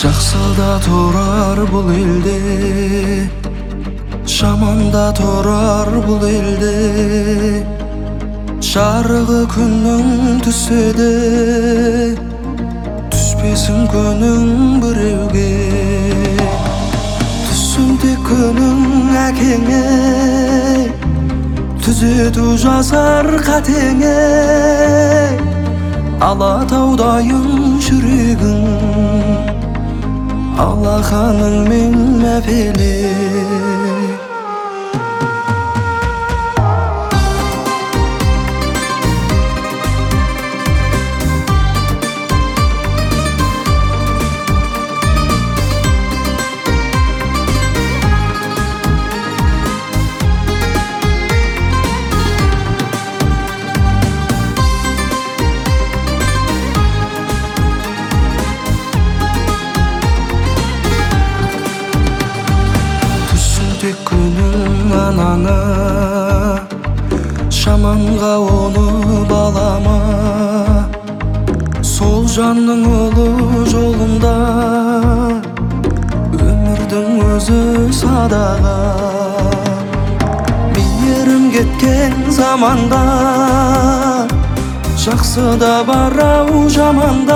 Жақсыда тұрар бұл елде, жаманда тұрар бұл елде. Жарығы күннің түседі, түспесін күнің біреуге. Түссін тек күнің әкеңе, түзету жасар қатеңе. Алатаудайын жүрегің, алақаның мен мәпеле. Тек күнің анаңа, жаманға оны балама. Сол жанның ұлы жолында, өмірдің өзі садаға. Мейірім кеткен заманда, жақсы да бар ау жаманда.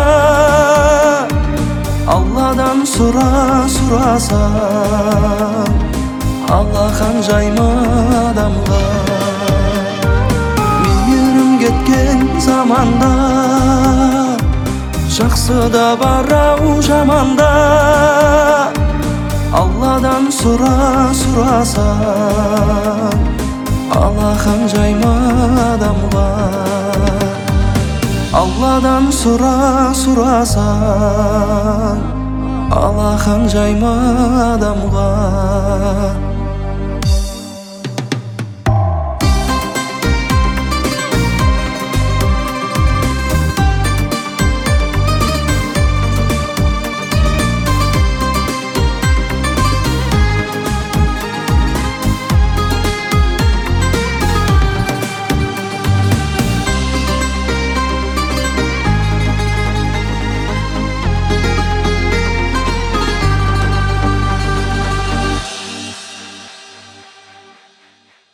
Алладан сұрасаң, алақан жайма адамға. Мейірім кеткен заманда, жақсы да бар ау жаманда. Алладан сұрасаң, алақан жайма адамға. Алладан сұрасаң, алақан жайма адамға.